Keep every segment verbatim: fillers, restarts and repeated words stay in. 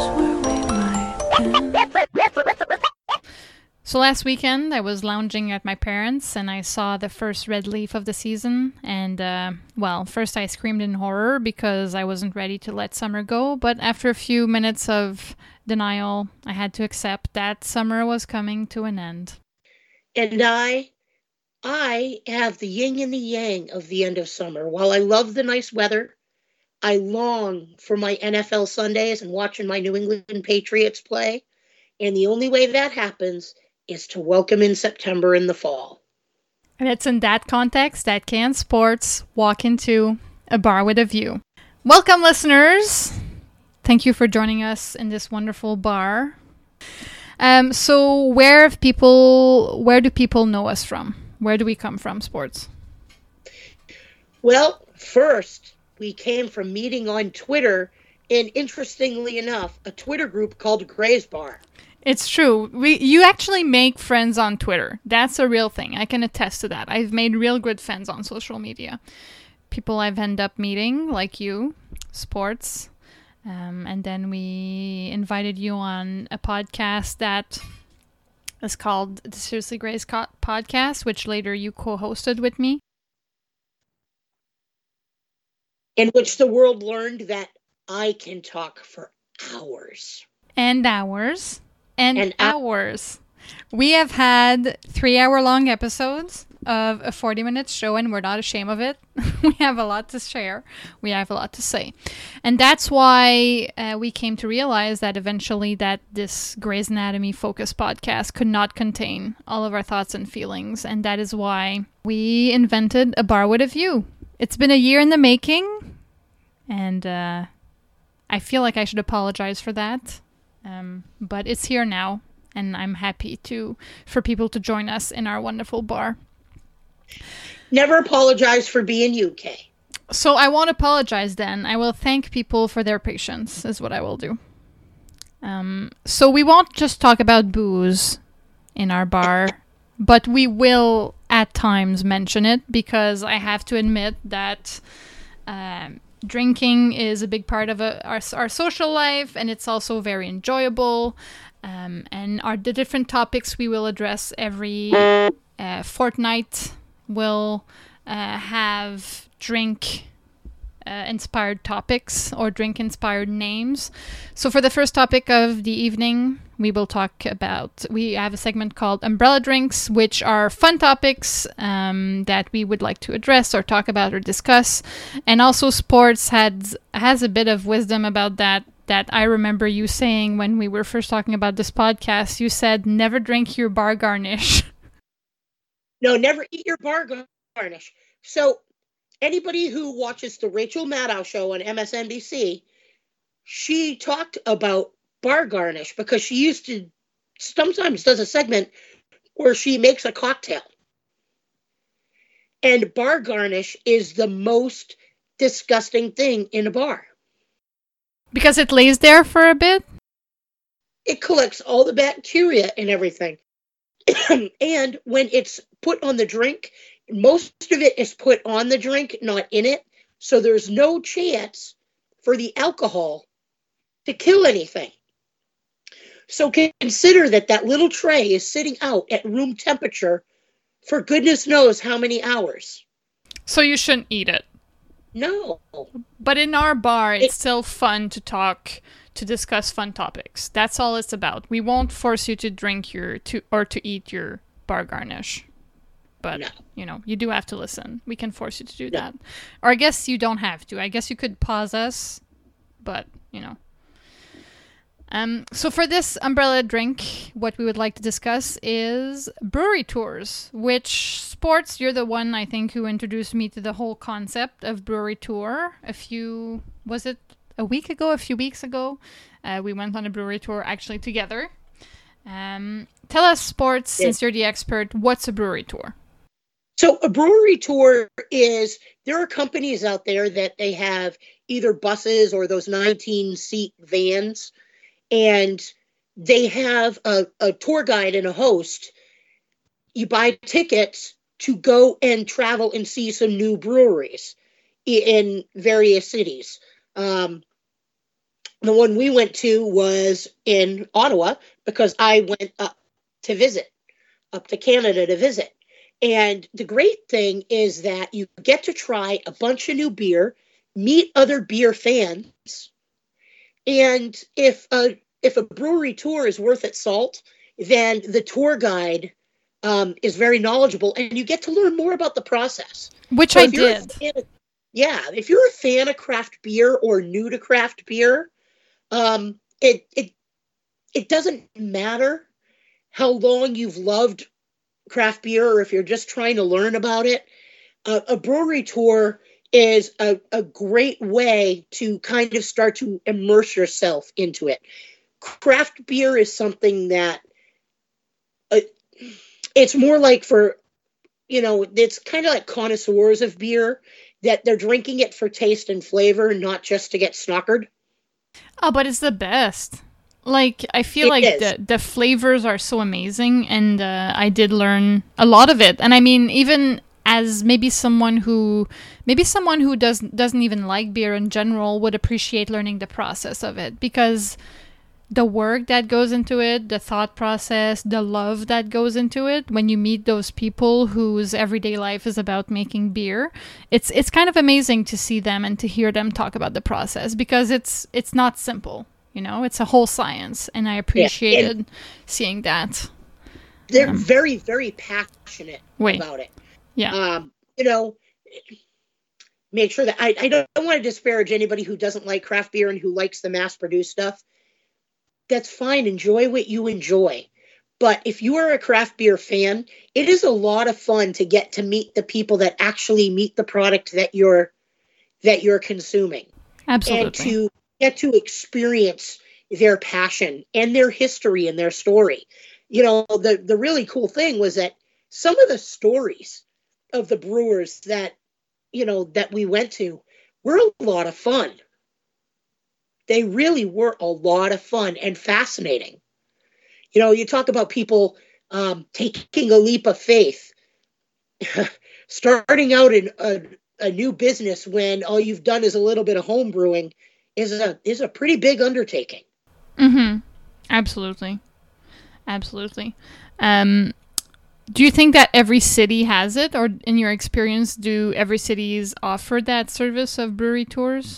where we might bend. So last weekend, I was lounging at my parents' and I saw the first red leaf of the season. And, uh, well, first I screamed in horror because I wasn't ready to let summer go. But after a few minutes of denial, I had to accept that summer was coming to an end. And I, I have the yin and the yang of the end of summer. While I love the nice weather, I long for my N F L Sundays and watching my New England Patriots play. And the only way that happens is to welcome in September in the fall. And it's in that context that Can Sports walk into a bar with a view. Welcome, listeners. Thank you for joining us in this wonderful bar. Um, so where have people, where do people know us from? Where do we come from, Sports? Well, first, we came from meeting on Twitter, and interestingly enough, a Twitter group called Gray's Bar. It's true. We you actually make friends on Twitter. That's a real thing. I can attest to that. I've made real good friends on social media. People I've ended up meeting, like you, Sports. Um, and then we invited you on a podcast that is called the Seriously Gray's Co- Podcast, which later you co-hosted with me. In which the world learned that I can talk for hours. And hours. And, and hours. We have had three hour long episodes of a forty minute show, and we're not ashamed of it. We have a lot to share. We have a lot to say. And that's why uh, we came to realize that eventually that this Grey's Anatomy focused podcast could not contain all of our thoughts and feelings. And that is why we invented A Bar with a View. It's been a year in the making, and uh, I feel like I should apologize for that. Um, but it's here now, and I'm happy to for people to join us in our wonderful bar. Never apologize for being U K. So I won't apologize then. I will thank people for their patience, is what I will do. Um, so we won't just talk about booze in our bar, but we will at times mention it, because I have to admit that um, drinking is a big part of a, our our social life, and it's also very enjoyable. Um, and our the different topics we will address every uh, fortnight will uh, have drink uh, inspired topics or drink inspired names. So for the first topic of the evening, we will talk about, we have a segment called Umbrella Drinks, which are fun topics um, that we would like to address or talk about or discuss. And also Sports had, has a bit of wisdom about that, that I remember you saying when we were first talking about this podcast. You said, never drink your bar garnish. No, never eat your bar garnish. So anybody who watches the Rachel Maddow show on M S N B C, she talked about bar garnish because she used to sometimes does a segment where she makes a cocktail. And bar garnish is the most disgusting thing in a bar. Because it lays there for a bit? It collects all the bacteria and everything. And when it's put on the drink, most of it is put on the drink, not in it. So there's no chance for the alcohol to kill anything. So consider that that little tray is sitting out at room temperature for goodness knows how many hours. So you shouldn't eat it. No. But in our bar, it's it, still fun to talk, to discuss fun topics. That's all it's about. We won't force you to drink your, to or to eat your bar garnish. But, no. you know, you do have to listen. We can force you to do no. that. Or I guess you don't have to. I guess you could pause us, but, you know. Um, so for this umbrella drink, what we would like to discuss is brewery tours, which Sports, you're the one, I think, who introduced me to the whole concept of brewery tour. A few, was it a week ago, a few weeks ago? Uh, we went on a brewery tour actually together. Um, tell us, Sports, yeah. since you're the expert, what's a brewery tour? So a brewery tour is, there are companies out there that they have either buses or those nineteen-seat vans, and they have a, a tour guide and a host. You buy tickets to go and travel and see some new breweries in various cities. Um, The one we went to was in Ottawa because I went up to visit, up to Canada to visit. And the great thing is that you get to try a bunch of new beer, meet other beer fans, and if a, if a brewery tour is worth its salt, then the tour guide um, is very knowledgeable, and you get to learn more about the process. Which So I if you're a did. fan of- yeah, if you're a fan of craft beer or new to craft beer, um, it it it doesn't matter how long you've loved craft beer or if you're just trying to learn about it. Uh, a brewery tour is a, a great way to kind of start to immerse yourself into it. Craft beer is something that uh, it's more like for, you know, it's kind of like connoisseurs of beer, that they're drinking it for taste and flavor, not just to get snockered. Oh, but it's the best. Like, I feel It like is. the the flavors are so amazing, and uh, I did learn a lot of it. And I mean, even as maybe someone who maybe someone who does doesn't even like beer in general would appreciate learning the process of it, because the work that goes into it, the thought process, the love that goes into it, when you meet those people whose everyday life is about making beer, it's it's kind of amazing to see them and to hear them talk about the process, because it's it's not simple, you know, it's a whole science, and I appreciated seeing that. They're Um, very, very passionate Wait. about it. Yeah. Um, you know, make sure that I, I don't, I don't want to disparage anybody who doesn't like craft beer and who likes the mass produced stuff. That's fine. Enjoy what you enjoy. But if you are a craft beer fan, it is a lot of fun to get to meet the people that actually meet the product that you're that you're consuming, Absolutely. and to get to experience their passion and their history and their story. You know, the the really cool thing was that some of the stories of the brewers that, you know, that we went to were a lot of fun. They really were a lot of fun and fascinating. You know, you talk about people um, taking a leap of faith, starting out in a, a new business when all you've done is a little bit of home brewing is a is a pretty big undertaking. Mm-hmm. Absolutely. Absolutely. Um, do you think that every city has it, or in your experience, do every cities offer that service of brewery tours?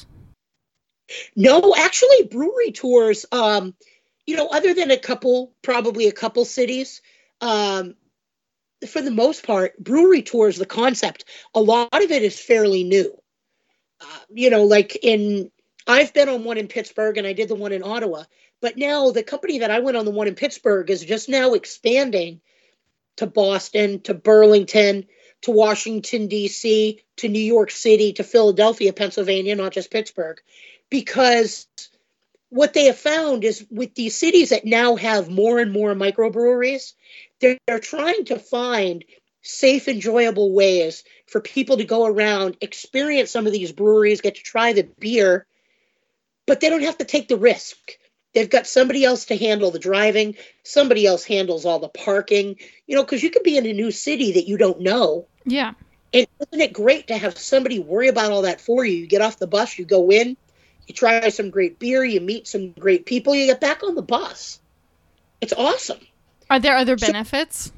No, actually, brewery tours, um, you know, other than a couple, probably a couple cities, um, for the most part, brewery tours, the concept, a lot of it is fairly new. Uh, you know, like in, I've been on one in Pittsburgh and I did the one in Ottawa, but now the company that I went on the one in Pittsburgh is just now expanding to Boston, to Burlington, to Washington, D C, to New York City, to Philadelphia, Pennsylvania, not just Pittsburgh. Because what they have found is with these cities that now have more and more microbreweries, they're, they're trying to find safe, enjoyable ways for people to go around, experience some of these breweries, get to try the beer, but they don't have to take the risk. They've got somebody else to handle the driving. Somebody else handles all the parking, you know, because you could be in a new city that you don't know. Yeah. And isn't it great to have somebody worry about all that for you? You get off the bus, you go in, you try some great beer, you meet some great people, you get back on the bus. It's awesome. Are there other benefits?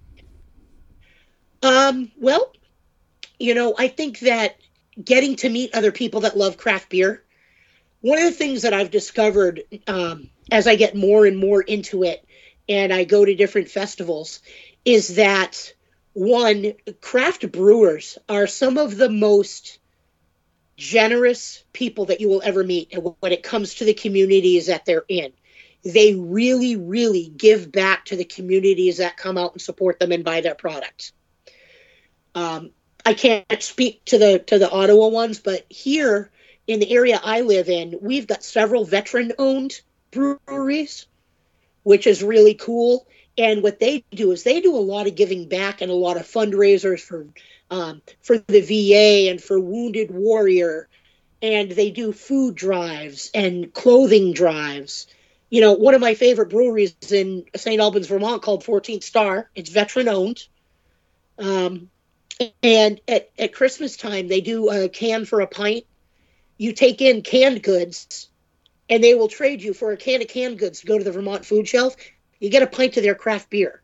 Um, well, you know, I think that getting to meet other people that love craft beer, one of the things that I've discovered um, as I get more and more into it and I go to different festivals is that, one, craft brewers are some of the most generous people that you will ever meet when it comes to the communities that they're in. They really, really give back to the communities that come out and support them and buy their products. Um, I can't speak to the to the Ottawa ones, but here in the area I live in, we've got several veteran-owned breweries, which is really cool. And what they do is they do a lot of giving back and a lot of fundraisers for um, for the V A and for Wounded Warrior. And they do food drives and clothing drives. You know, one of my favorite breweries is in Saint Albans, Vermont, called fourteenth Star. It's veteran-owned. Um, and at, at Christmas time, they do a can for a pint. You take in canned goods, and they will trade you for a can of canned goods to go to the Vermont food shelf. You get a pint of their craft beer.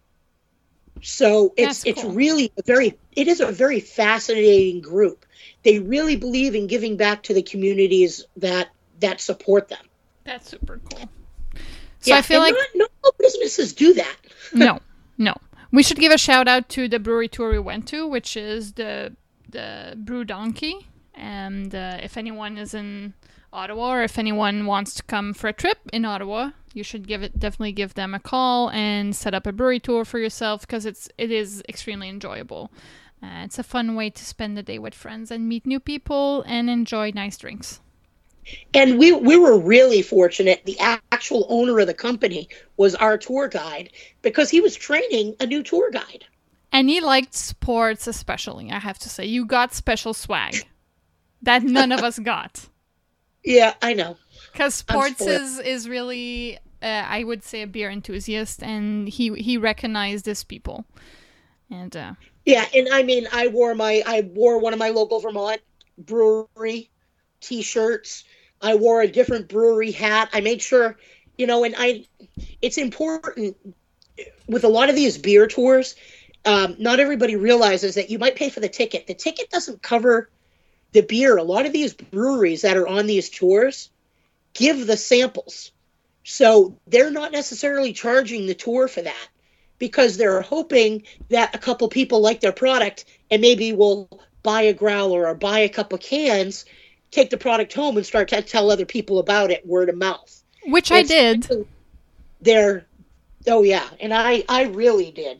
So it's That's cool. it's really a very it is a very fascinating group. They really believe in giving back to the communities that that support them. That's super cool. So yeah, I feel and like not, not all businesses do that. no, no. We should give a shout out to the brewery tour we went to, which is the the Brew Donkey. And uh, if anyone is in Ottawa, or if anyone wants to come for a trip in Ottawa, you should give it definitely give them a call and set up a brewery tour for yourself, because it's it is extremely enjoyable. Uh, it's a fun way to spend the day with friends and meet new people and enjoy nice drinks. And we we were really fortunate. The actual owner of the company was our tour guide, because he was training a new tour guide. And he liked sports especially, I have to say. You got special swag that none of us got. Yeah, I know. Because sports is, is really, uh, I would say, a beer enthusiast, and he he recognized these people. And uh, yeah, and I mean, I wore my I wore one of my local Vermont brewery T-shirts. I wore a different brewery hat. I made sure, you know, and I, it's important with a lot of these beer tours. Um, not everybody realizes that you might pay for the ticket. The ticket doesn't cover the beer. A lot of these breweries that are on these tours give the samples. So they're not necessarily charging the tour for that, because they're hoping that a couple people like their product and maybe will buy a growler or buy a couple cans, take the product home and start to tell other people about it word of mouth. Which it's, I did. They're, oh yeah. And I, I really did.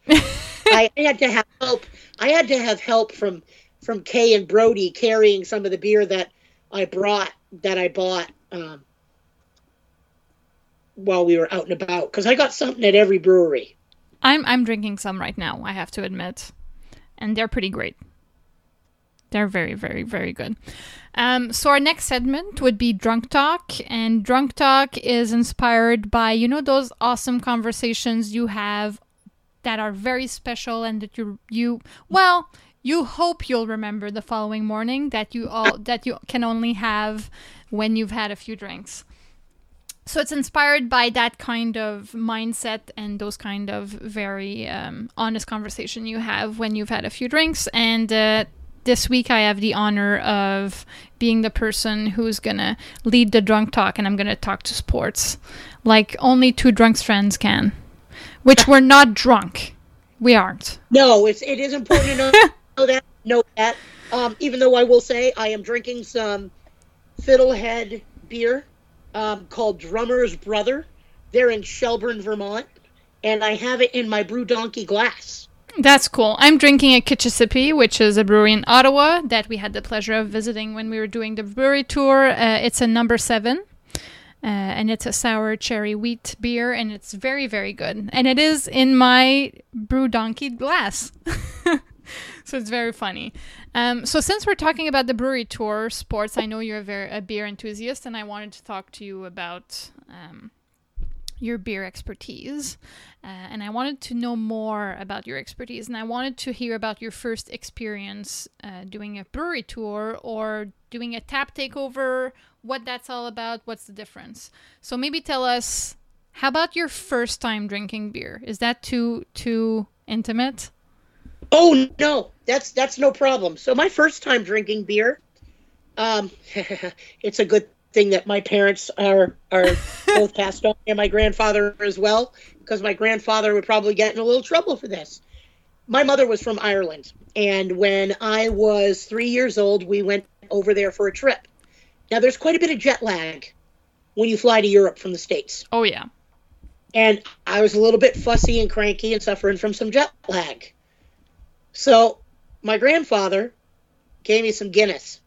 I had to have help. I had to have help from, from Kay and Brody carrying some of the beer that I brought, that I bought um, while we were out and about. Because I got something at every brewery. I'm I'm drinking some right now, I have to admit. And they're pretty great. They're very, very, very good. Um, so our next segment would be Drunk Talk. And Drunk Talk is inspired by, you know, those awesome conversations you have that are very special and that you, you well, you hope you'll remember the following morning, that you all that you can only have when you've had a few drinks. So it's inspired by that kind of mindset and those kind of very um, honest conversation you have when you've had a few drinks. And uh, this week I have the honor of being the person who's going to lead the drunk talk, and I'm going to talk to sports like only two drunk friends can, which we're not drunk. We aren't. No, it's, it is important to know, know that. Know that. Um, even though I will say I am drinking some Fiddlehead beer. Um, called Drummer's Brother. They're in Shelburne, Vermont, and I have it in my Brew Donkey glass. That's cool. I'm drinking a Kitchissippi, which is a brewery in Ottawa that we had the pleasure of visiting when we were doing the brewery tour. Uh, it's a number seven, uh, and it's a sour cherry wheat beer, and it's very, very good. And it is in my Brew Donkey glass. So it's very funny. Um, so since we're talking about the brewery tour, sports, I know you're a, very, a beer enthusiast, and I wanted to talk to you about um, your beer expertise. Uh, and I wanted to know more about your expertise, and I wanted to hear about your first experience uh, doing a brewery tour or doing a tap takeover, what that's all about, what's the difference. So maybe tell us, how about your first time drinking beer? Is that too too intimate? Oh no, that's that's no problem. So my first time drinking beer, um, it's a good thing that my parents are are both passed on, and my grandfather as well, because my grandfather would probably get in a little trouble for this. My mother was from Ireland, and when I was three years old, we went over there for a trip. Now there's quite a bit of jet lag when you fly to Europe from the States. Oh yeah. And I was a little bit fussy and cranky and suffering from some jet lag. So my grandfather gave me some Guinness.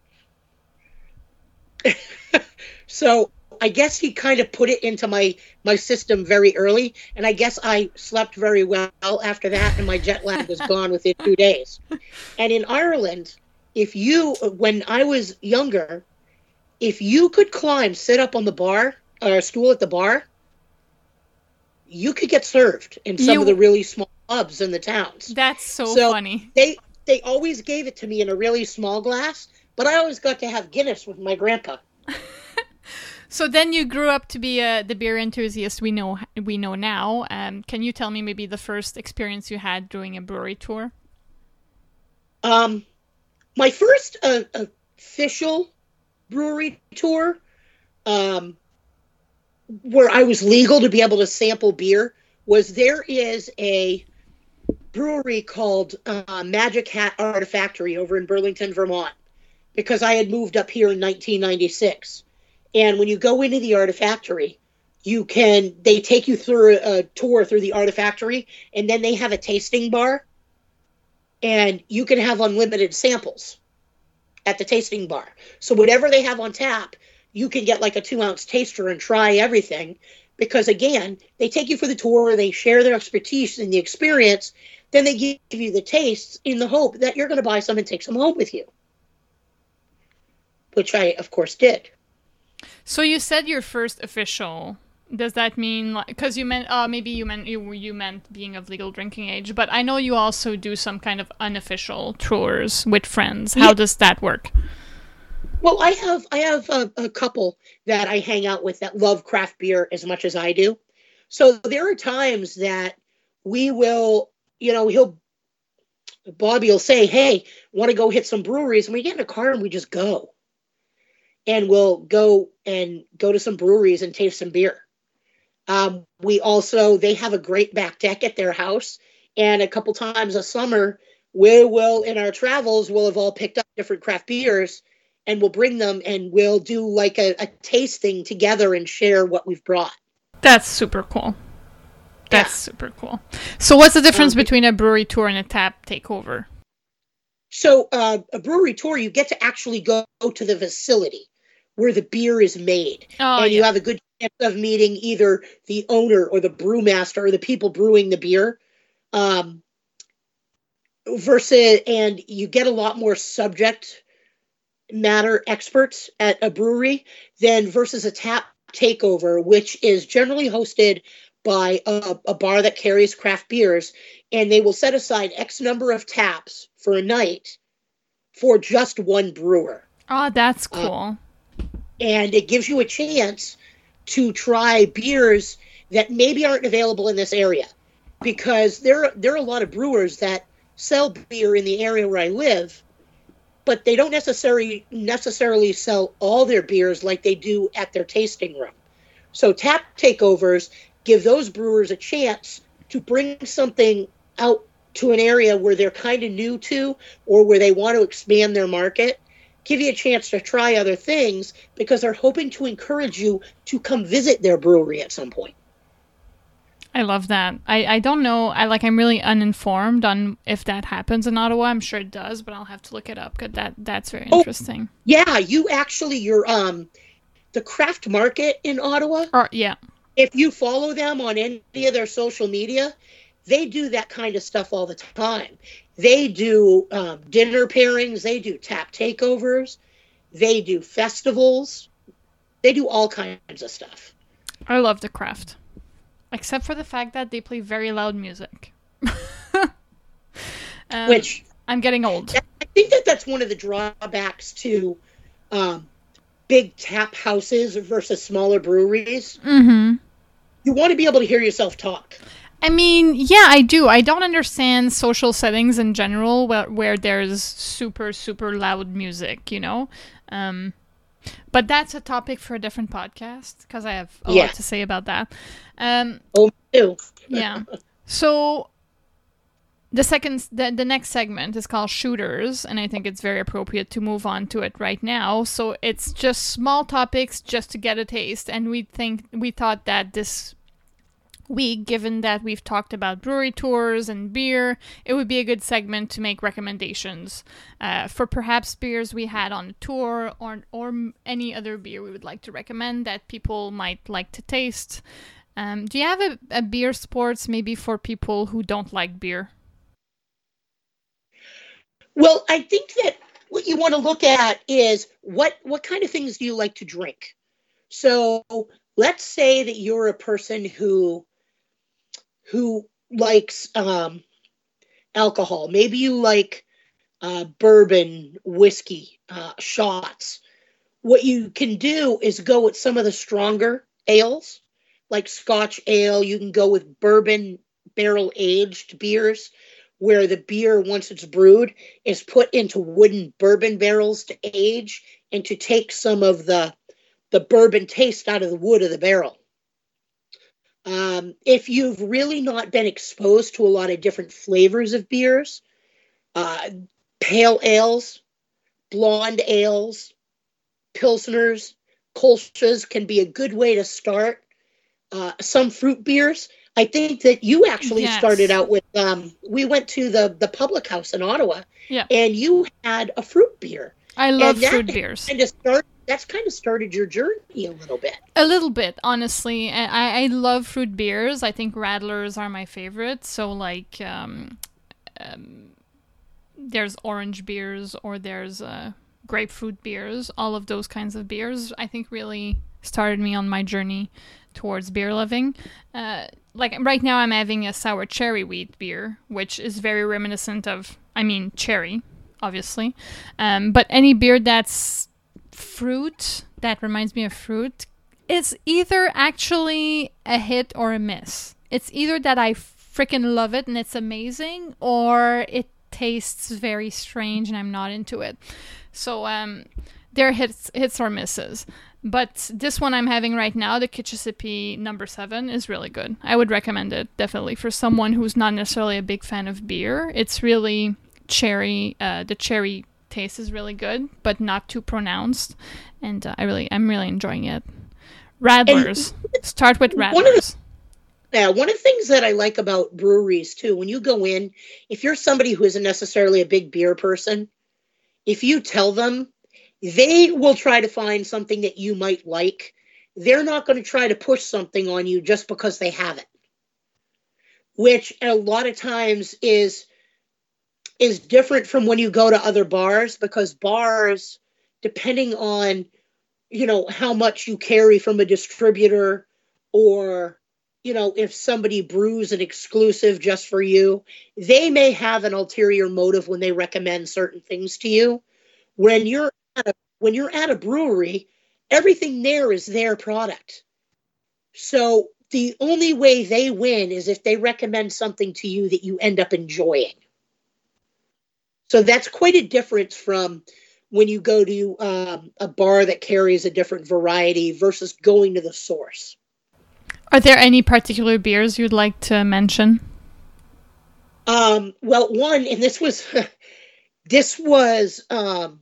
So I guess he kind of put it into my, my system very early. And I guess I slept very well after that, and my jet lag was gone within two days. And in Ireland, if you, when I was younger, if you could climb, sit up on the bar, or a stool at the bar, you could get served in some You- of the really small pubs in the towns. That's so, So- funny. They they always gave it to me in a really small glass, but I always got to have Guinness with my grandpa. So then you grew up to be uh, the beer enthusiast we know we know now. Um, can you tell me maybe the first experience you had doing a brewery tour? Um, my first uh, official brewery tour, um, where I was legal to be able to sample beer, was there is a brewery called uh, Magic Hat Artifactory over in Burlington, Vermont, because I had moved up here in nineteen ninety-six. And when you go into the Artifactory, you can, they take you through a, a tour through the Artifactory, and then they have a tasting bar, and you can have unlimited samples at the tasting bar. So whatever they have on tap, you can get like a two ounce taster and try everything, because again, they take you for the tour, they share their expertise and the experience, then they give you the tastes in the hope that you're going to buy some and take some home with you, which I, of course, did. So you said your first official. Does that mean, because you meant, uh, maybe you meant you, you meant being of legal drinking age, but I know you also do some kind of unofficial tours with friends. How yeah. does that work? Well, I have I have a, a couple that I hang out with that love craft beer as much as I do. So there are times that we will, you know, he'll Bobby will say, "Hey, want to go hit some breweries?" And we get in a car and we just go. And we'll go and go to some breweries and taste some beer. Um, we also, they have a great back deck at their house. And a couple times a summer, we will, in our travels, we'll have all picked up different craft beers and we'll bring them and we'll do like a, a tasting together and share what we've brought. That's super cool. That's yeah. super cool. So what's the difference um, between a brewery tour and a tap takeover? So uh, a brewery tour, you get to actually go to the facility where the beer is made. Oh, and yeah. you have a good chance of meeting either the owner or the brewmaster or the people brewing the beer. Um, versus, and you get a lot more subject matter experts at a brewery than versus a tap takeover, which is generally hosted by a, a bar that carries craft beers, and they will set aside X number of taps for a night for just one brewer. Oh, that's cool. Uh, And it gives you a chance to try beers that maybe aren't available in this area, because there, there are a lot of brewers that sell beer in the area where I live, but they don't necessarily necessarily sell all their beers like they do at their tasting room. So tap takeovers give those brewers a chance to bring something out to an area where they're kind of new to or where they want to expand their market. Give you a chance to try other things because they're hoping to encourage you to come visit their brewery at some point. I love that. I, I don't know. I like. I'm really uninformed on if that happens in Ottawa. I'm sure it does, but I'll have to look it up because that that's very interesting. Oh, yeah, you actually you're um the craft market in Ottawa. Or yeah. If you follow them on any of their social media, they do that kind of stuff all the time. They do um, dinner pairings. They do tap takeovers. They do festivals. They do all kinds of stuff. I love the craft. Except for the fact that they play very loud music. um, Which... I'm getting old. I think that that's one of the drawbacks to um, big tap houses versus smaller breweries. Mm-hmm. You want to be able to hear yourself talk. I mean, yeah, I do. I don't understand social settings in general where, where there's super, super loud music, you know? Um, but that's a topic for a different podcast because I have a yeah. lot to say about that. Um, oh, me too. yeah. So the second, the, the next segment is called Shooters, and I think it's very appropriate to move on to it right now. So it's just small topics just to get a taste, and we think we thought that this week, given that we've talked about brewery tours and beer, it would be a good segment to make recommendations uh, for perhaps beers we had on a tour or or any other beer we would like to recommend that people might like to taste. Um, do you have a, a beer sports maybe for people who don't like beer? Well, I think that what you want to look at is what what kind of things do you like to drink? So let's say that you're a person who who likes um, alcohol. Maybe you like uh, bourbon, whiskey, uh, shots. what you can do is go with some of the stronger ales, like Scotch ale. You can go with bourbon barrel aged beers, where the beer, once it's brewed, is put into wooden bourbon barrels to age and to take some of the the bourbon taste out of the wood of the barrel. Um, if you've really not been exposed to a lot of different flavors of beers, uh, pale ales, blonde ales, pilsners, kolsch's can be a good way to start. Uh, some fruit beers. I think that you actually Yes. started out with, um, we went to the, the Public House in Ottawa, Yeah. and you had a fruit beer. I love And that fruit beers. Kind of start, that's kind of started your journey a little bit. A little bit, honestly. I, I I love fruit beers. I think Radlers are my favorite. So, like, um, um, there's orange beers or there's uh, grapefruit beers. All of those kinds of beers, I think, really started me on my journey towards beer loving. Uh, like, right now, I'm having a sour cherry wheat beer, which is very reminiscent of, I mean, cherry, obviously. Um, but any beer that's fruit, that reminds me of fruit, it's either actually a hit or a miss. It's either that I freaking love it and it's amazing, or it tastes very strange and I'm not into it. So um, they're hits, hits or misses. But this one I'm having right now, the Kitchissippi number seven, is really good. I would recommend it, definitely, for someone who's not necessarily a big fan of beer. It's really cherry, uh, the cherry taste is really good, but not too pronounced, and uh, I really, I'm really enjoying it. Radlers, start with One of the- Radlers. Yeah, one of the things that I like about breweries too, when you go in, if you're somebody who isn't necessarily a big beer person, if you tell them, they will try to find something that you might like. They're not going to try to push something on you just because they have it, which a lot of times is is different from when you go to other bars, because bars, depending on, you know, how much you carry from a distributor, or, you know, if somebody brews an exclusive just for you, they may have an ulterior motive when they recommend certain things to you. When you're at a, when you're at a brewery, everything there is their product. So the only way they win is if they recommend something to you that you end up enjoying. So that's quite a difference from when you go to um, a bar that carries a different variety versus going to the source. Are there any particular beers you'd like to mention? Um, well, one, and this was this was um,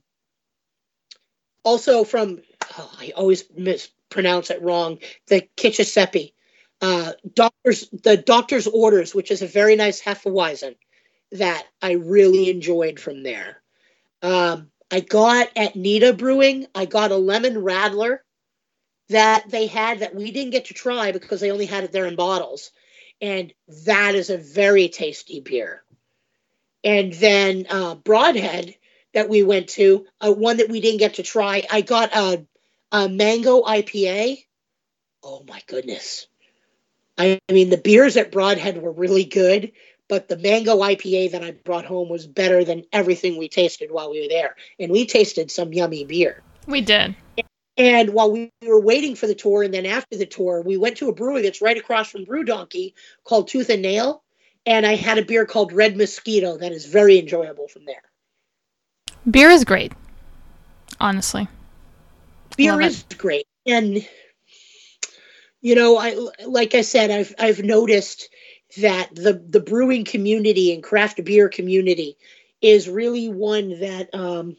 also from, oh, I always mispronounce it wrong, the Kitchissippi. Uh, doctor's, the Doctor's Orders, which is a very nice Hefeweizen that I really enjoyed from there. Um, I got at Nita Brewing, I got a lemon Radler that they had that we didn't get to try because they only had it there in bottles. And that is a very tasty beer. And then uh, Broadhead that we went to, uh, one that we didn't get to try, I got a, a mango I P A. Oh my goodness. I mean, the beers at Broadhead were really good, but the mango I P A that I brought home was better than everything we tasted while we were there. And we tasted some yummy beer. We did. And while we were waiting for the tour, and then after the tour, we went to a brewery that's right across from Brew Donkey called Tooth and Nail. And I had a beer called Red Mosquito that is very enjoyable from there. Beer is great, honestly. Beer Love is great. And, you know, I like I said, I've I've noticed that the, the brewing community and craft beer community is really one that um,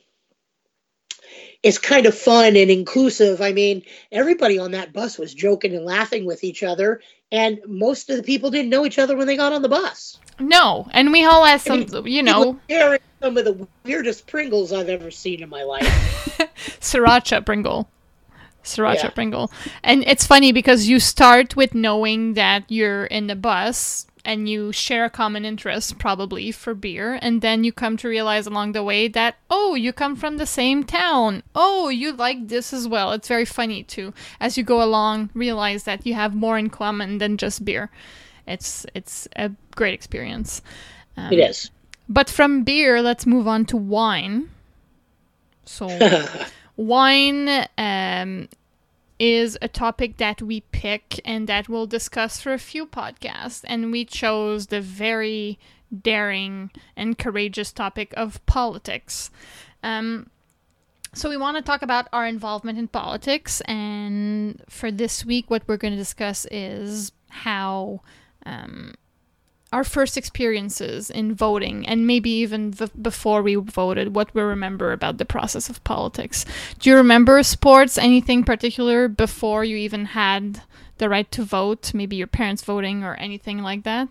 is kind of fun and inclusive. I mean, everybody on that bus was joking and laughing with each other, and most of the people didn't know each other when they got on the bus. No, and we all had some, I mean, you know, sharing some of the weirdest Pringles I've ever seen in my life. sriracha Pringle. Sriracha Yeah. Pringle. And it's funny because you start with knowing that you're in the bus and you share a common interest, probably, for beer. And then you come to realize along the way that, oh, you come from the same town. Oh, you like this as well. It's very funny, too. As you go along, realize that you have more in common than just beer. It's it's a great experience. Um, It is. But from beer, let's move on to wine. So, wine um, is a topic that we pick and that we'll discuss for a few podcasts. And we chose the very daring and courageous topic of politics. Um, so we want to talk about our involvement in politics. And for this week, what we're going to discuss is how... Um, our first experiences in voting, and maybe even v- before we voted, what we remember about the process of politics. Do you remember sports, anything particular before you even had the right to vote? Maybe your parents voting or anything like that?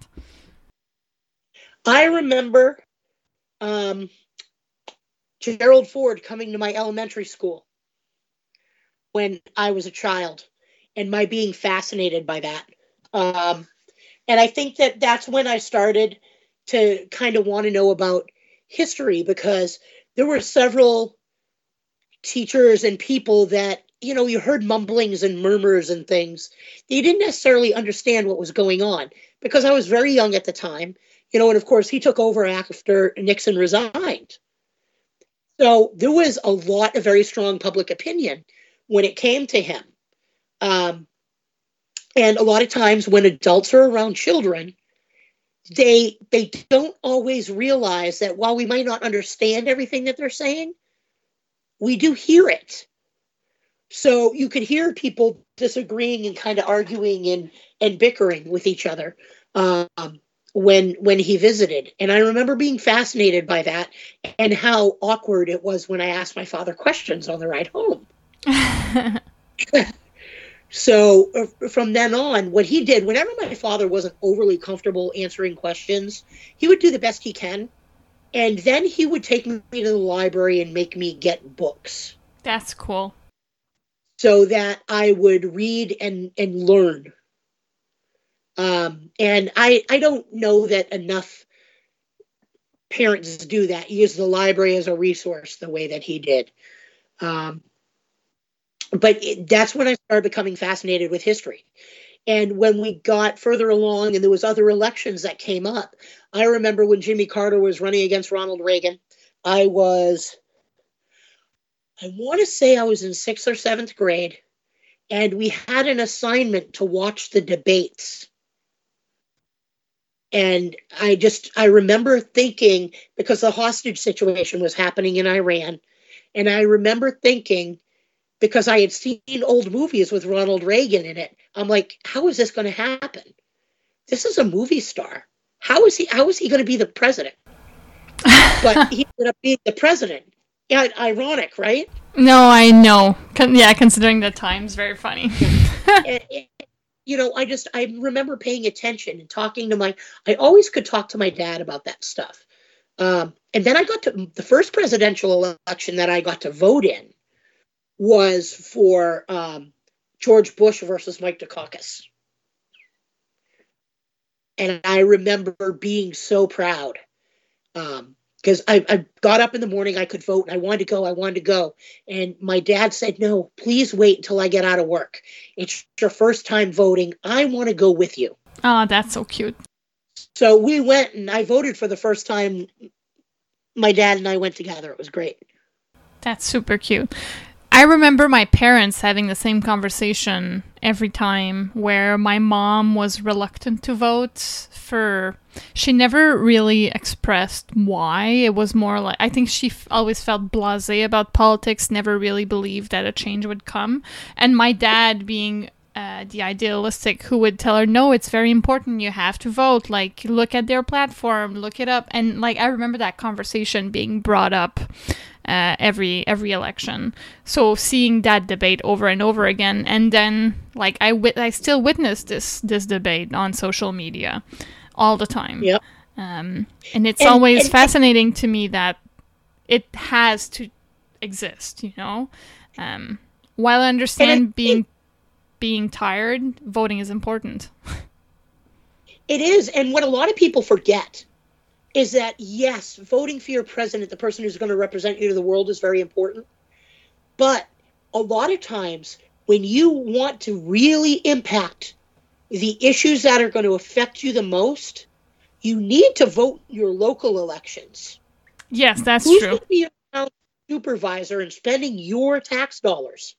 I remember um, Gerald Ford coming to my elementary school when I was a child, and my being fascinated by that. Um, And I think that that's when I started to kind of want to know about history, because there were several teachers and people that, you know, you heard mumblings and murmurs and things. You didn't necessarily understand what was going on, because I was very young at the time, you know, and of course he took over after Nixon resigned. So there was a lot of very strong public opinion when it came to him. Um, And a lot of times when adults are around children, they they don't always realize that while we might not understand everything that they're saying, we do hear it. So you could hear people disagreeing and kind of arguing and, and bickering with each other um, when when he visited. And I remember being fascinated by that and how awkward it was when I asked my father questions on the ride home. So uh, from then on, what he did, whenever my father wasn't overly comfortable answering questions, he would do the best he can. And then he would take me to the library and make me get books. That's cool. So that I would read and, and learn. Um, and I, I don't know that enough parents do that, use the library as a resource the way that he did. Um, But it, that's when I started becoming fascinated with history. And when we got further along and there was other elections that came up, I remember when Jimmy Carter was running against Ronald Reagan, I was, I want to say I was in sixth or seventh grade, and we had an assignment to watch the debates. And I just, I remember thinking, because the hostage situation was happening in Iran, and I remember thinking, because I had seen old movies with Ronald Reagan in it, I'm like, how is this going to happen? This is a movie star. How is he? How is he going to be the president? But he ended up being the president. Yeah, ironic, right? No, I know. Con- yeah, considering the times, very funny. and, and, you know, I just I remember paying attention and talking to my. I always could talk to my dad about that stuff. Um, and then I got to the first presidential election that I got to vote in was for um, George Bush versus Mike Dukakis. And I remember being so proud because um, I, I got up in the morning, I could vote, and I wanted to go, I wanted to go. And my dad said, no, please wait until I get out of work. It's your first time voting. I want to go with you. Oh, that's so cute. So we went, and I voted for the first time. My dad and I went together. It was great. That's super cute. I remember my parents having the same conversation every time, where my mom was reluctant to vote for, she never really expressed why. It was more like, I think she f- always felt blasé about politics, never really believed that a change would come. And my dad, being uh, the idealistic, who would tell her, no, it's very important, you have to vote, like, look at their platform, look it up. And like, I remember that conversation being brought up Uh, every every election. So seeing that debate over and over again, and then like I wit- I still witness this this debate on social media all the time. Yep. Um, and it's And- always and- fascinating to me that it has to exist. You know, um, while I understand And I being being tired, voting is important. It is, and what a lot of people forget is that, yes, voting for your president, the person who's going to represent you to the world, is very important. But a lot of times, when you want to really impact the issues that are going to affect you the most, you need to vote your local elections. Yes, that's Who's true. going to be around supervisor and spending your tax dollars,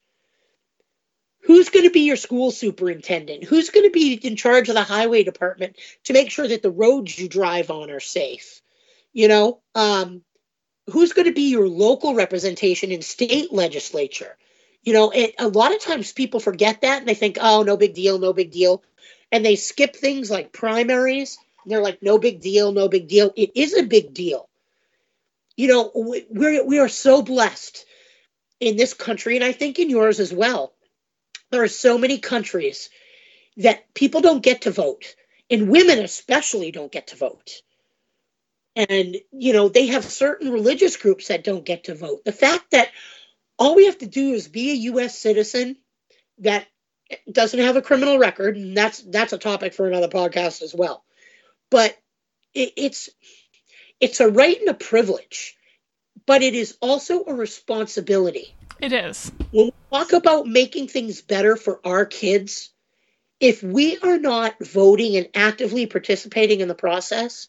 who's going to be your school superintendent? Who's going to be in charge of the highway department to make sure that the roads you drive on are safe? You know, um, who's going to be your local representation in state legislature? You know, it, a lot of times people forget that and they think, oh, no big deal, no big deal. And they skip things like primaries. And they're like, no big deal, no big deal. It is a big deal. You know, we, we're, we are so blessed in this country, and I think in yours as well. There are so many countries that people don't get to vote, and women especially don't get to vote. And, you know, they have certain religious groups that don't get to vote. The fact that all we have to do is be a U S citizen that doesn't have a criminal record, and that's that's a topic for another podcast as well. But it, it's it's a right and a privilege, but it is also a responsibility. It is. When we talk about making things better for our kids, if we are not voting and actively participating in the process,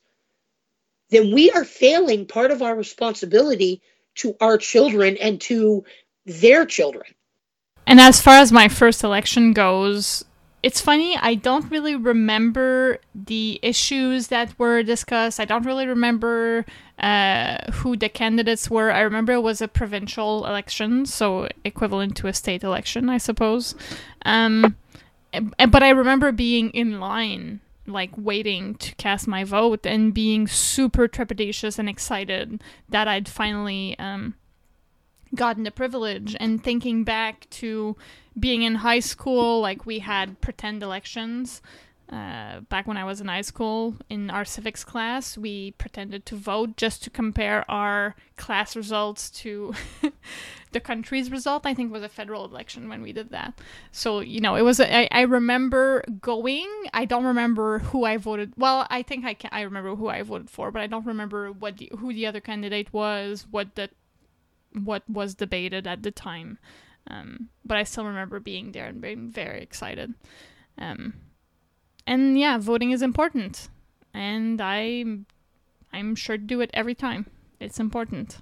then we are failing part of our responsibility to our children and to their children. And as far as my first election goes, it's funny, I don't really remember the issues that were discussed. I don't really remember uh, who the candidates were. I remember it was a provincial election, so equivalent to a state election, I suppose. Um, but I remember being in line, like waiting to cast my vote and being super trepidatious and excited that I'd finally um, gotten the privilege, and thinking back to being in high school, like we had pretend elections. Uh, back when I was in high school, in our civics class, we pretended to vote just to compare our class results to the country's result. I think it was a federal election when we did that. So, you know, it was, a, I, I remember going, I don't remember who I voted. Well, I think I can, I remember who I voted for, but I don't remember what the, who the other candidate was, what the, what was debated at the time. Um, but I still remember being there and being very excited. Um, and yeah, voting is important, and I, I'm sure to do it every time. It's important.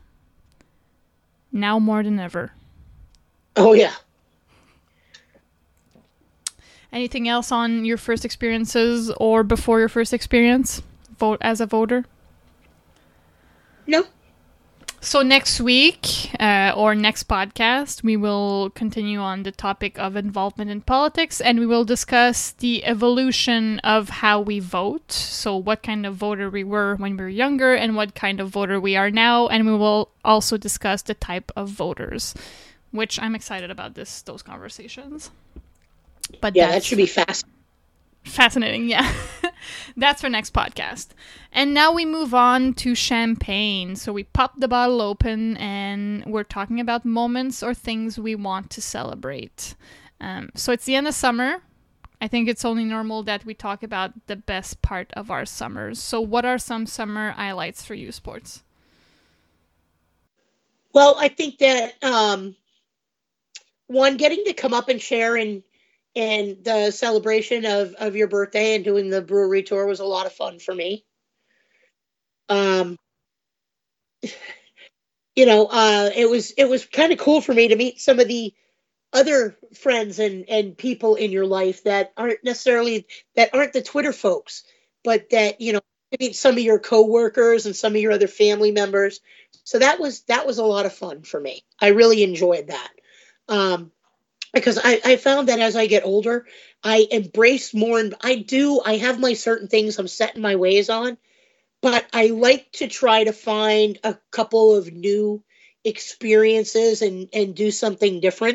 Now more than ever. Oh yeah. Anything else on your first experiences or before your first experience, vote as a voter? No. So next week, uh, or next podcast, we will continue on the topic of involvement in politics, and we will discuss the evolution of how we vote. So what kind of voter we were when we were younger, and what kind of voter we are now, and we will also discuss the type of voters, which I'm excited about this those conversations. But yeah, that should be fast. Fascinating, yeah. That's for next podcast. And now we move on to champagne. So we pop the bottle open and we're talking about moments or things we want to celebrate. Um, so it's the end of summer. I think it's only normal that we talk about the best part of our summers. So what are some summer highlights for you, Sports? Well, I think that, um, one, getting to come up and share in And the celebration of, of your birthday and doing the brewery tour was a lot of fun for me. Um, you know, uh, it was it was kind of cool for me to meet some of the other friends and, and people in your life that aren't necessarily, that aren't the Twitter folks, but that, you know, meet some of your coworkers and some of your other family members. So that was that was a lot of fun for me. I really enjoyed that. Um, Because I, I found that as I get older, I embrace more, and I do, I have my certain things I'm setting my ways on, but I like to try to find a couple of new experiences and, and do something different.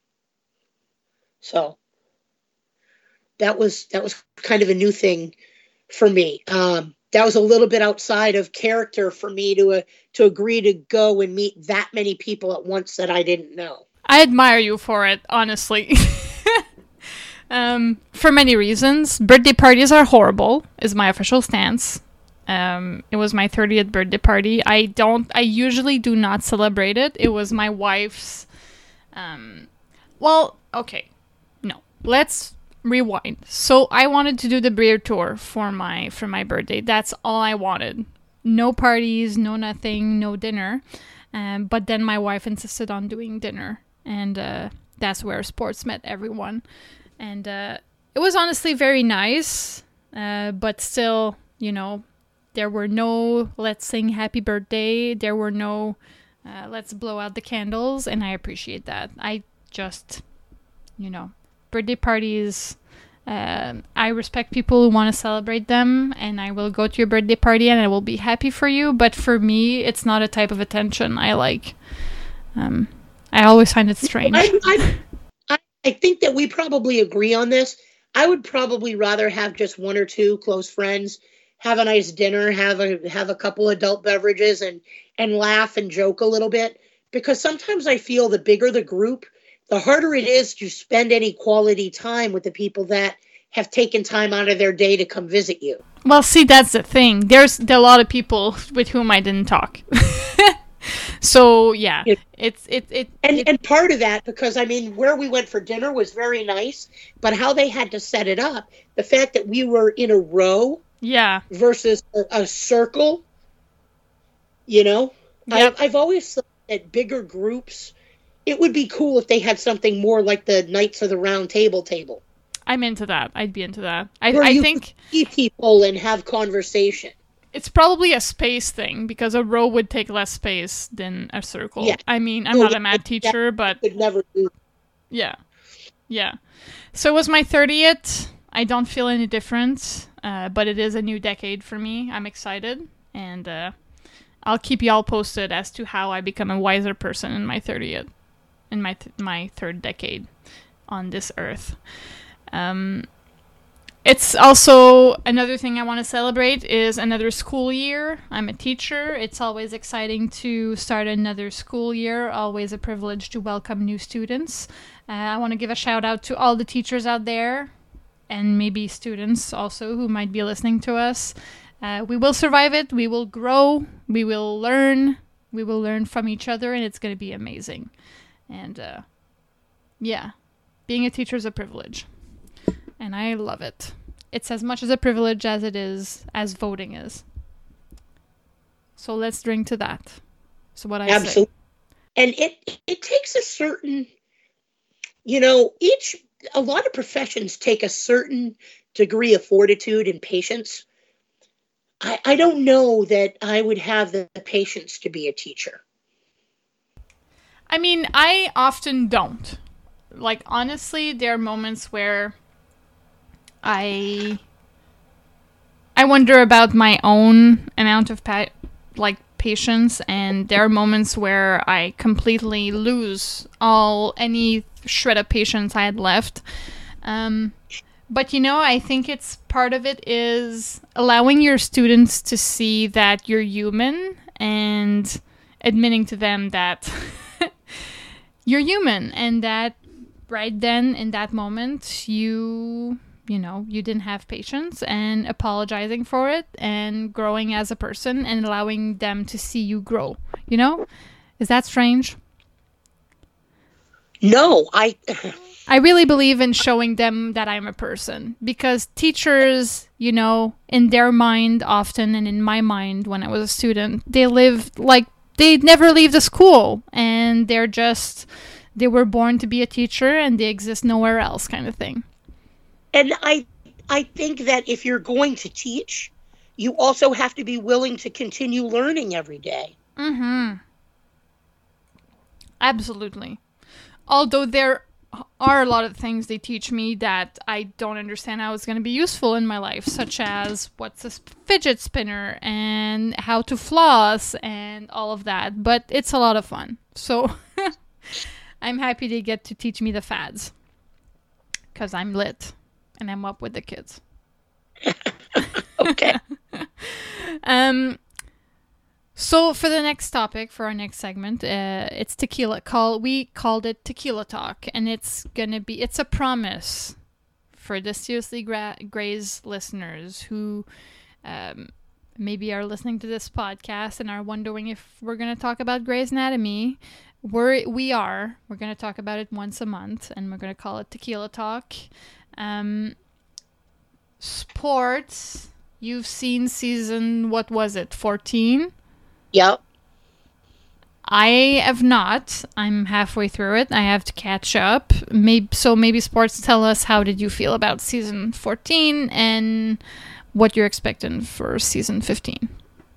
So that was, that was kind of a new thing for me. Um, that was a little bit outside of character for me to, uh, to agree to go and meet that many people at once that I didn't know. I admire you for it, honestly. um, for many reasons. Birthday parties are horrible, is my official stance. Um, it was my thirtieth birthday party. I don't, I usually do not celebrate it. It was my wife's, um, well, okay, no, let's rewind. So I wanted to do the beer tour for my, for my birthday. That's all I wanted. No parties, no nothing, no dinner. Um, but then my wife insisted on doing dinner, and uh, that's where sports met everyone. And uh, it was honestly very nice, uh, but still, you know, there were no let's sing happy birthday. There were no uh, let's blow out the candles, and I appreciate that. I just, you know, birthday parties, uh, I respect people who want to celebrate them, and I will go to your birthday party and I will be happy for you. But for me, it's not a type of attention I like. Um, I always find it strange. I, I, I, I think that we probably agree on this. I would probably rather have just one or two close friends, have a nice dinner, have a have a couple adult beverages, and and laugh and joke a little bit. Because sometimes I feel the bigger the group, the harder it is to spend any quality time with the people that have taken time out of their day to come visit you. Well, see, that's the thing. There's a lot of people with whom I didn't talk. So, yeah, it, it's it it and it, and part of that, because I mean, where we went for dinner was very nice, but how they had to set it up, the fact that we were in a row, yeah, versus a, a circle, you know, yep. I, I've always thought that bigger groups, it would be cool if they had something more like the Knights of the Round Table table. I'm into that. I'd be into that. I where I you think could see people and have conversation. it's probably a space thing, because a row would take less space than a circle. Yeah. I mean, I'm No, not a yeah, math teacher, but Could never do. yeah, yeah. So it was my thirtieth. I don't feel any difference, uh, but it is a new decade for me. I'm excited, and uh, I'll keep y'all posted as to how I become a wiser person in my thirtieth, in my th- my third decade on this earth. Um, it's also another thing I want to celebrate is another school year. I'm a teacher. It's always exciting to start another school year. Always a privilege to welcome new students. Uh, I want to give a shout out to all the teachers out there, and maybe students also who might be listening to us. Uh, we will survive it. We will grow. We will learn. We will learn from each other, and it's going to be amazing. And uh, yeah, being a teacher is a privilege, and I love it. It's as much as a privilege as it is as voting is. So let's drink to that. So what I Absolutely. say. And it it takes a certain, you know, each a lot of professions take a certain degree of fortitude and patience. I, I don't know that I would have the, the patience to be a teacher. I mean, I often don't. Like, honestly, there are moments where I I wonder about my own amount of pa- like patience, and there are moments where I completely lose all any shred of patience I had left. Um, but you know, I think it's part of it is allowing your students to see that you're human and admitting to them that you're human, and that right then in that moment you you know you didn't have patience, and apologizing for it and growing as a person and allowing them to see you grow. You know, is that strange? No, I I really believe in showing them that I'm a person, because teachers, you know, in their mind often, and in my mind when I was a student, they lived like they never leave the school, and they're just, they were born to be a teacher and they exist nowhere else, kind of thing. and I I think that if you're going to teach, you also have to be willing to continue learning every day. Mm-hmm. Absolutely. Although there are a lot of things they teach me that I don't understand how it's going to be useful in my life, such as what's a fidget spinner and how to floss and all of that. But it's a lot of fun. So I'm happy they get to teach me the fads, because I'm lit and I'm up with the kids. Okay. um. So for the next topic, for our next segment, uh, it's tequila. Call we called it Tequila Talk, and it's gonna be it's a promise for the Seriously Gra- Grey's listeners who um, maybe are listening to this podcast and are wondering if we're gonna talk about Grey's Anatomy. We're we are. We're gonna talk about it once a month, and we're gonna call it Tequila Talk. Um, sports. You've seen season, what was it, fourteen? Yep. I have not. I'm halfway through it. I have to catch up. Maybe so. Maybe sports, tell us, how did you feel about season fourteen and what you're expecting for season fifteen.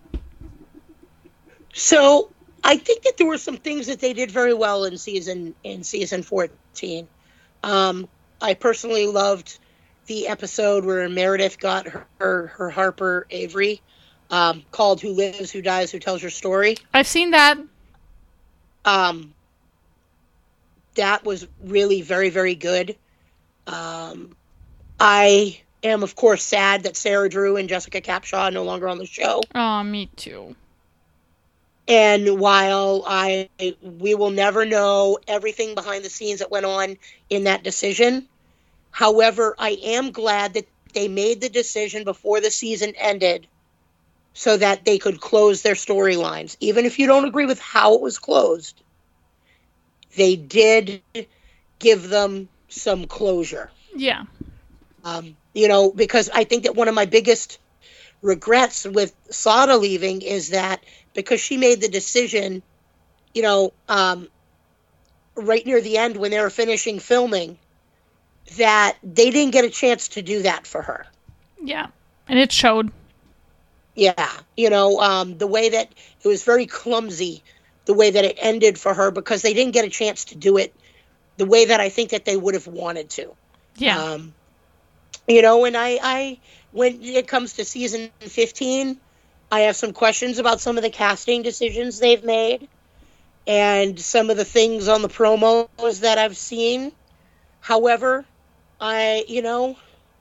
So I think that there were some things that they did very well in season in season fourteen. Um, I personally loved the episode where Meredith got her her, her Harper Avery, um, called "Who Lives, Who Dies, Who Tells Your Story." I've seen that. Um, that was really very, very good. Um, I am, of course, sad that Sarah Drew and Jessica Capshaw are no longer on the show. Oh, me too. And while I, we will never know everything behind the scenes that went on in that decision, however, I am glad that they made the decision before the season ended so that they could close their storylines. Even if you don't agree with how it was closed, they did give them some closure. Yeah. Um, you know, because I think that one of my biggest regrets with Sada leaving is that because she made the decision, you know, um, right near the end when they were finishing filming, that they didn't get a chance to do that for her. Yeah. And it showed. Yeah, you know, um, the way that it was very clumsy, the way that it ended for her, because they didn't get a chance to do it the way that I think that they would have wanted to. Yeah. Um, you know, and I, I, when it comes to season fifteen, I have some questions about some of the casting decisions they've made and some of the things on the promos that I've seen. However, I, you know,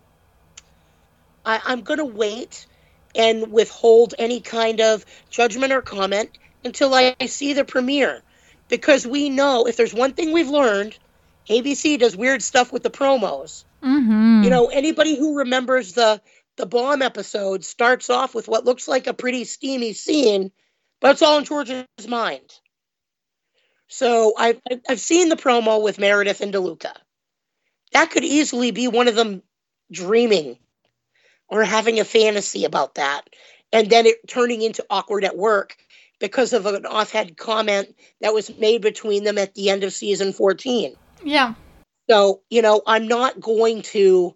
I, I'm going to wait and withhold any kind of judgment or comment until I see the premiere. Because we know, if there's one thing we've learned, A B C does weird stuff with the promos. Mm-hmm. You know, anybody who remembers the, the bomb episode starts off with what looks like a pretty steamy scene, but it's all in George's mind. So I've, I've seen the promo with Meredith and DeLuca. That could easily be one of them dreaming or having a fantasy about that, and then it turning into awkward at work because of an offhand comment that was made between them at the end of season fourteen. Yeah. So, you know, I'm not going to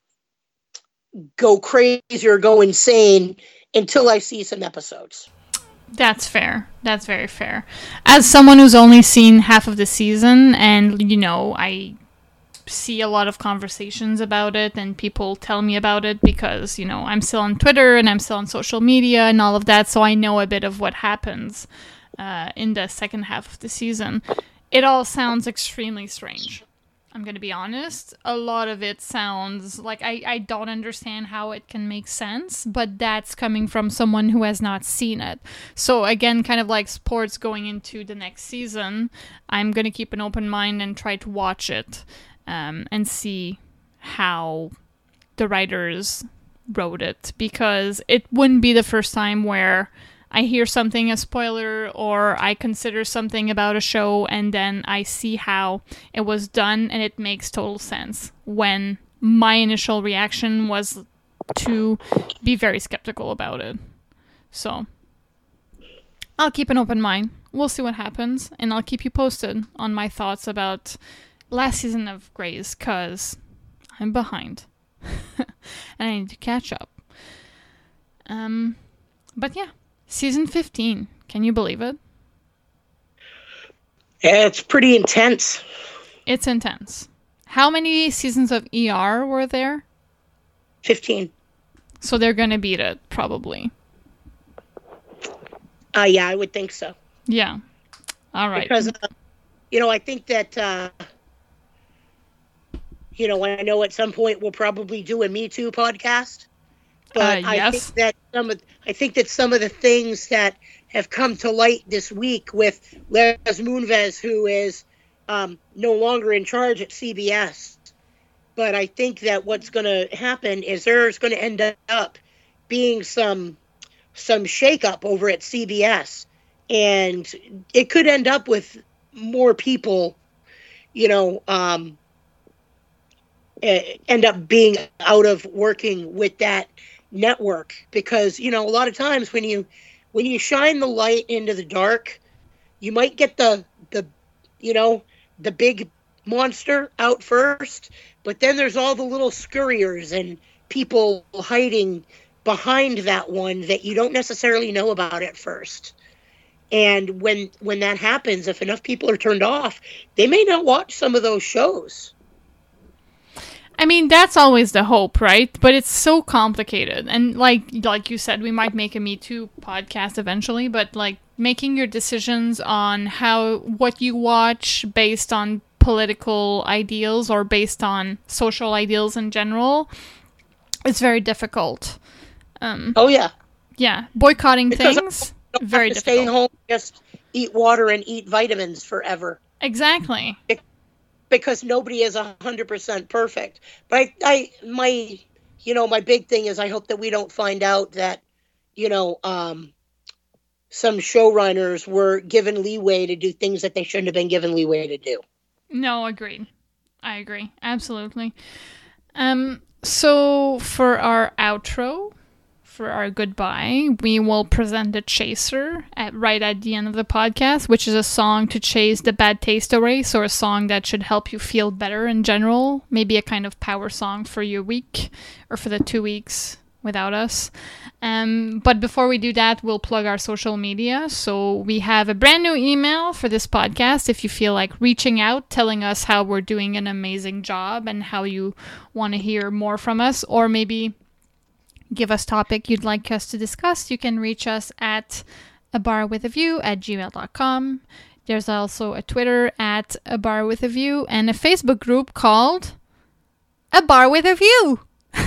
go crazy or go insane until I see some episodes. That's fair. That's very fair. As someone who's only seen half of the season, and, you know, I see a lot of conversations about it and people tell me about it because, you know, I'm still on Twitter and I'm still on social media and all of that, so I know a bit of what happens uh, in the second half of the season. It all sounds extremely strange. I'm going to be honest. A lot of it sounds like I, I don't understand how it can make sense, but that's coming from someone who has not seen it. So again, kind of like sports going into the next season, I'm going to keep an open mind and try to watch it. Um, and see how the writers wrote it, because it wouldn't be the first time where I hear something, a spoiler, or I consider something about a show and then I see how it was done and it makes total sense, when my initial reaction was to be very skeptical about it. So I'll keep an open mind. We'll see what happens, and I'll keep you posted on my thoughts about last season of Grey's, because I'm behind. And I need to catch up. Um, but yeah, season fifteen. Can you believe it? Yeah, it's pretty intense. It's intense. How many seasons of E R were there? fifteen. So they're gonna beat it, probably. Uh, yeah, I would think so. Yeah. All right. Because, uh, you know, I think that... Uh, You know, I know at some point we'll probably do a Me Too podcast, but uh, I yes. think that some of I think that some of the things that have come to light this week with Les Moonves, who is um, no longer in charge at C B S, but I think that what's going to happen is there's going to end up being some some shakeup over at C B S, and it could end up with more people, you know. Um, end up being out of working with that network, because, you know, a lot of times when you when you shine the light into the dark, You might get the the you know the big monster out first, but then there's all the little scurriers and people hiding behind that one that you don't necessarily know about at first. And when when that happens, if enough people are turned off, they may not watch some of those shows. I mean, that's always the hope, right? But it's so complicated. And like like you said, we might make a Me Too podcast eventually, but like making your decisions on how what you watch based on political ideals or based on social ideals in general, it's very difficult. Um, oh yeah, yeah, boycotting because things I don't very have to difficult. Stay home, just eat water and eat vitamins forever. Exactly. It, because nobody is a hundred percent perfect. But I, I, my, you know, my big thing is I hope that we don't find out that, you know, um, some showrunners were given leeway to do things that they shouldn't have been given leeway to do. No, agreed. I agree. Absolutely. Um, so for our outro, for our goodbye, we will present The Chaser at right at the end of the podcast, which is a song to chase the bad taste away, so a song that should help you feel better in general, maybe a kind of power song for your week or for the two weeks without us. Um, but before we do that, we'll plug our social media. So we have a brand new email for this podcast if you feel like reaching out, telling us how we're doing an amazing job and how you want to hear more from us, or maybe give us topic you'd like us to discuss. You can reach us at a bar with a view at gmail dot com. There's also a Twitter at a bar with a view and a Facebook group called A Bar with a View.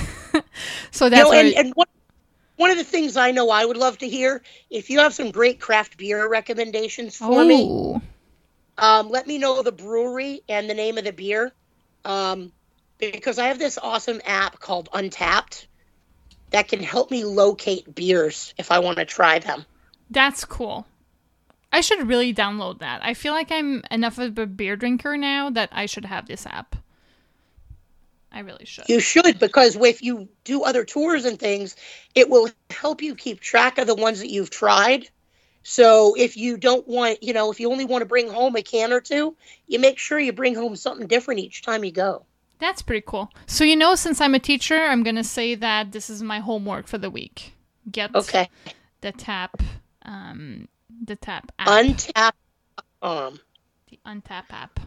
So that's you know, and, where... and one, one of the things I know I would love to hear, if you have some great craft beer recommendations for oh. me, um, let me know the brewery and the name of the beer. Um, because I have this awesome app called Untapped that can help me locate beers if I want to try them. That's cool. I should really download that. I feel like I'm enough of a beer drinker now that I should have this app. I really should. You should, because if you do other tours and things, it will help you keep track of the ones that you've tried. So if you don't want, you know, if you only want to bring home a can or two, you make sure you bring home something different each time you go. That's pretty cool. So, you know, since I'm a teacher, I'm going to say that this is my homework for the week. Get okay. the tap, um, the tap app. Untap. Um, the Untap app.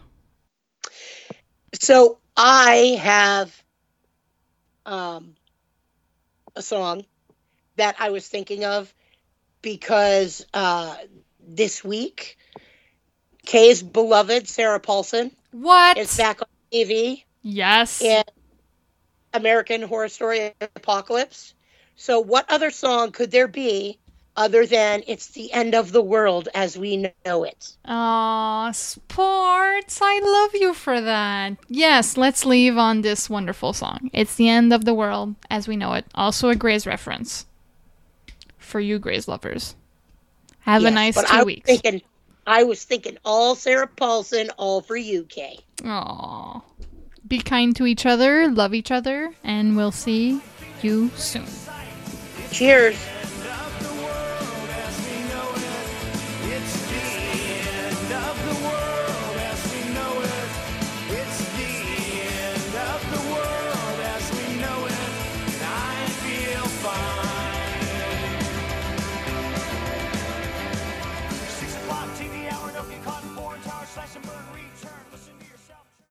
So I have um, a song that I was thinking of because uh, this week, Kay's beloved Sarah Paulson what? is back on T V. Yes. In American Horror Story Apocalypse. So what other song could there be other than It's the End of the World as We Know It? Aw, sports. I love you for that. Yes, let's leave on this wonderful song. It's the End of the World as We Know It. Also a Grey's reference. For you Grey's lovers. Have yes, a nice but two I weeks. Was thinking, I was thinking all Sarah Paulson, all for you, Kay. Aw. Be kind to each other, love each other, and we'll see you soon. Cheers.